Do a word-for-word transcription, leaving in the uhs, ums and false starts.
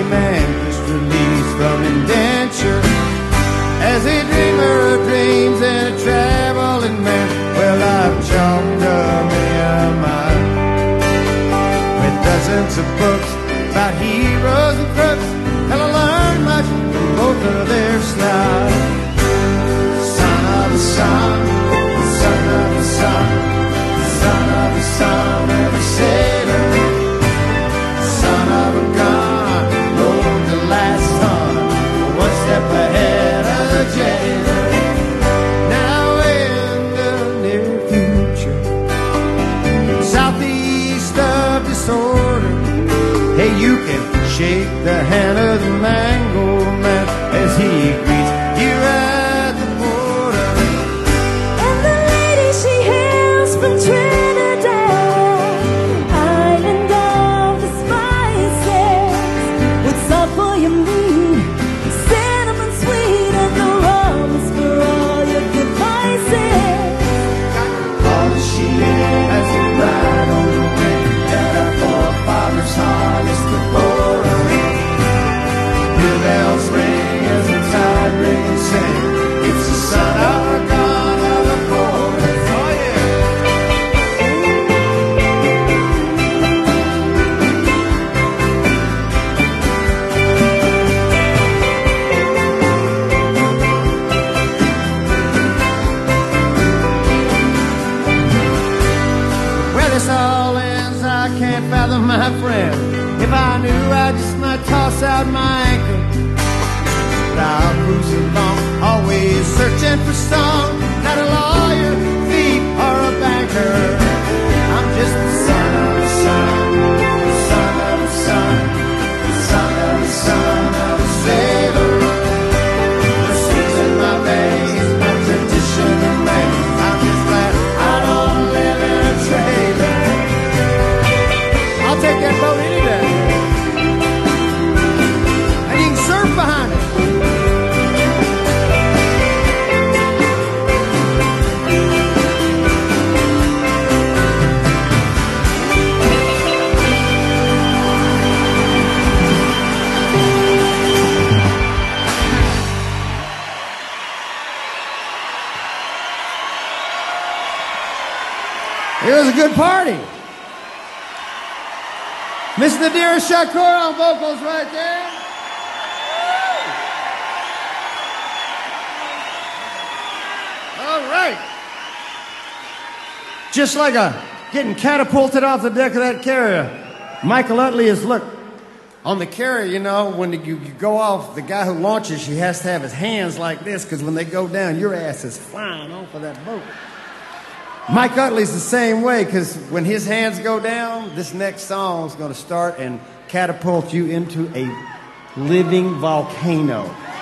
man just released from indenture. As a dreamer of dreams and a traveling man, well, I've chalked up many a mile with dozens of books about heroes and crooks, and I learned much from both of their style. Son of a son, son of a son, son of a son of a sailor, son of a gun, rode the last son, one step ahead of the jailer. Now in the near future, southeast of disorder, hey, you can shake the hand of the Mango Man as he greets you at the border. And the lady she hails from Trinidad, island of the spices, what's up for your mood? Cinnamon sweet and the rum is for all your good vices. All she has to ride on the wind that our forefathers harnessed the border. The bells ring as the tide rings sing. It's the son of a gun of the border. Oh yeah. Where this all ends, I can't fathom, my friend. If I knew, I just might toss out my anchor. But I'll cruise along, always searching for some, not a lawyer, thief, or a banker. I'm just the son of a son, son of a son, son of a son of a sailor. The sweet's in my veins, my tradition remains. I'm just glad I don't live in a trailer. I'll take that boat any day. And you can surf behind it. It was a good party. Miss Nadira Shakur on vocals right there. All right. Just like a getting catapulted off the deck of that carrier. Michael Utley is, look, on the carrier, you know, when you, you go off, the guy who launches, he has to have his hands like this, because when they go down, your ass is flying off of that boat. Mike Utley's the same way, because when his hands go down, this next song is going to start and catapult you into a living volcano.